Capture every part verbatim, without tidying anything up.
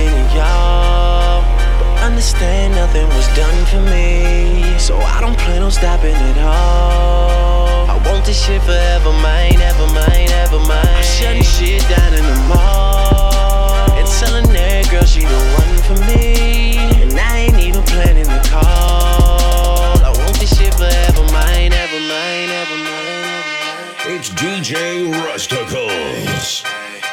nothing to y'all, but understand nothing was done for me. So I don't plan on stopping at all. I want this shit forever, mine, ever mine, ever mine. I'm shutting shit down in the mall and telling that girl she the one for me, and I ain't even planning to call. I want this shit forever, mine, ever mine, ever mine. It's D J Rusticles.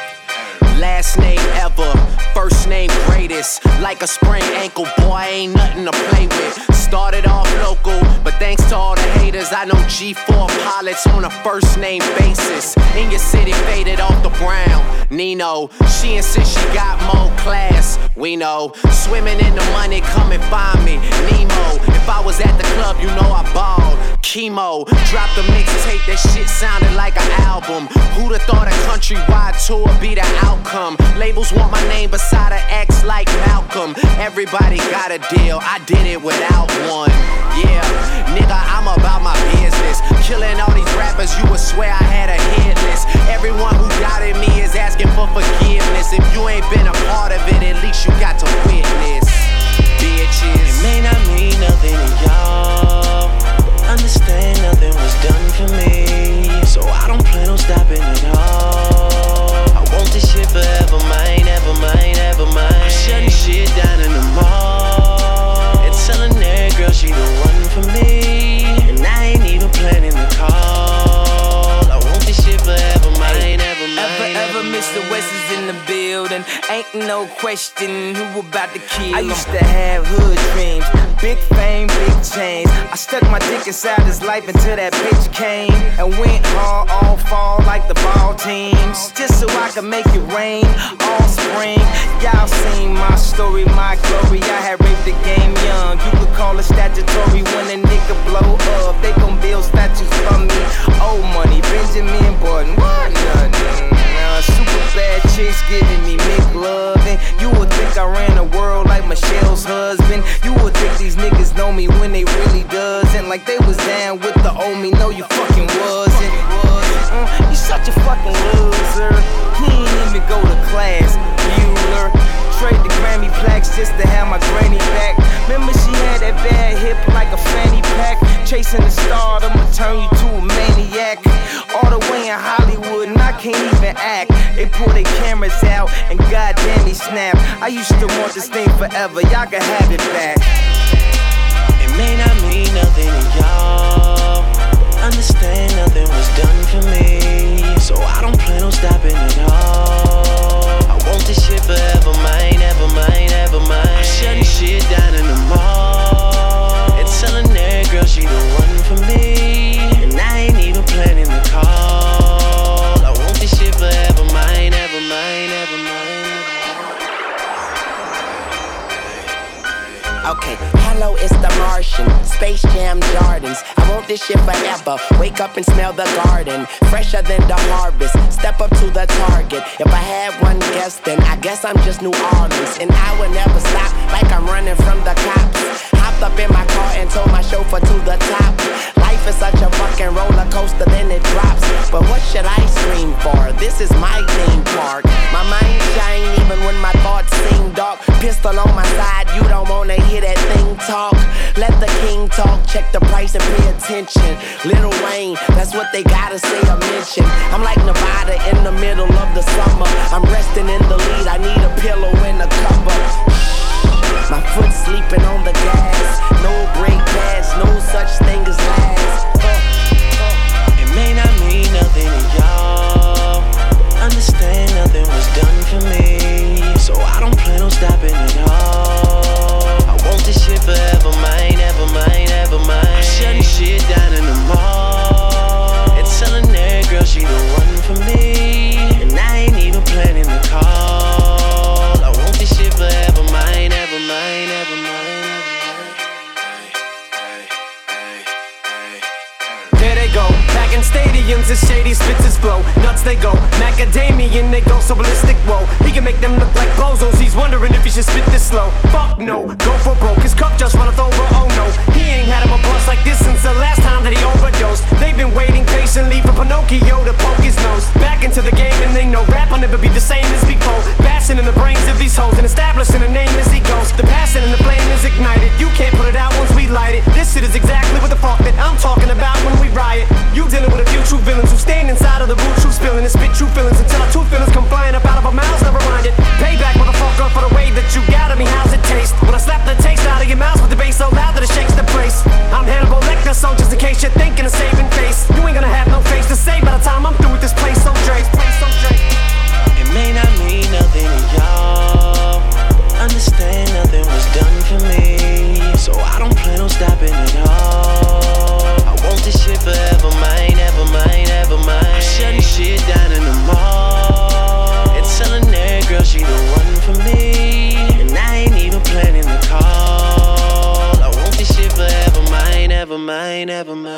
Last name ever, first name greatest. Like a sprained ankle, boy, ain't nothing to play with. Started off local, but thanks to all the haters, I know G four pilots on a first name basis. In your city, faded off the brown. Nino, she insists she got more class. We know, swimming in the money, come and find me. Nemo, if I was at the club, you know I balled. Chemo, dropped a mixtape, that shit sounded like an album. Who'da thought a countrywide tour be the outcome? Labels want my name beside an X like Malcolm. Everybody got a deal, I did it without one. Yeah, nigga, I'm about my business. Killing all these rappers, you would swear I had a hit list. Everyone who doubted me is asking for forgiveness. If you ain't been a part of it, at least you got to witness. Bitches, it may not mean nothing to y'all, understand nothing was done for me. So I don't plan on stopping at all. I want this shit forever, mine, ever mine, ever mine. I'm shutting shit down in the mall and telling that girl she the one for me, and I ain't even planning to call. I want this shit forever, mine, ever mine. Ever, ever, ever Mister mine. West is in the building. Ain't no question who about to kill him. I used to have hood dreams, big fame, big chains. I stuck my dick inside his life until that bitch came and went hard all fall like the ball teams, just so I could make it rain all spring. Y'all seen my story, my glory. I had raped the game young. You could call it statutory when a nigga blow up. They gon' build statues for me. Old money, Benjamin Button, what nothing. Uh, super bad chicks giving me McLovin'. You would think I ran the world like Michelle's husband. You would think these niggas know me when they really doesn't. Like they was down with the old me, no you fucking wasn't. Mm, you such a fucking loser. He ain't even go to class, Bueller. Trade the Grammy plaques just to have my granny back. Remember she had that bad hip like a fanny pack. Chasing the star, I'ma turn you to a maniac. All the way in Hollywood and I can't even act. They pull their cameras out and goddamn they snap. I used to want this thing forever, y'all can have it back. It may not mean nothing to y'all, understand nothing was done for me. So I don't plan on stopping at all. I want this shit forever, mine, ever mine, ever mine. I'm shutting shit down in the mall and telling that girl she the one for me, and I ain't even planning to call. I want this shit forever, mine, ever mine, ever mine. okay, hello, it's the Martian, Space Jam Jordans. I want this shit forever, wake up and smell the garden, fresher than the harvest, step up to the target. If I had one guess, then I guess I'm just New Orleans, and I would never stop like I'm running from the cops. Hopped up in my car and told my chauffeur to the top. Life is such a fucking roller coaster, then it drops. But what should I scream for? This is my theme park. My mind shine even when my thoughts seem dark. Pistol on my side, you don't wanna hear that thing talk. Let the king talk, check the price and pay attention. Lil Wayne, that's what they gotta say or mention. I'm like Nevada in the middle of the summer. I'm resting in the lead, I need a pillow and a cover. My foot sleeping on the gas. No brake pads, no such thing as last. uh, uh. It may not mean nothing to y'all, understand nothing was done for me. So I don't plan on stopping at all. I want this shit forever, mine, ever mine, ever mine. I'm shutting shit down in the mall and telling that girl she the one for me, and I ain't even planning to call. I want this shit forever, mine, ever mine, ever mine. There they go, back in stadiums as shady spitzes blow. Nuts they go, macadamian they go so ballistic, whoa. He can make them look like bozos, he's wondering if he should spit this slow. Fuck no, go for broke, his cup just runneth over, oh no. He ain't had him a bust like this since the last time that he overdosed. They've been waiting patiently for Pinocchio to poke his nose back into the game, and they know rap will never be the same as before. Bashing in the brains of these hoes and establishing ain't ever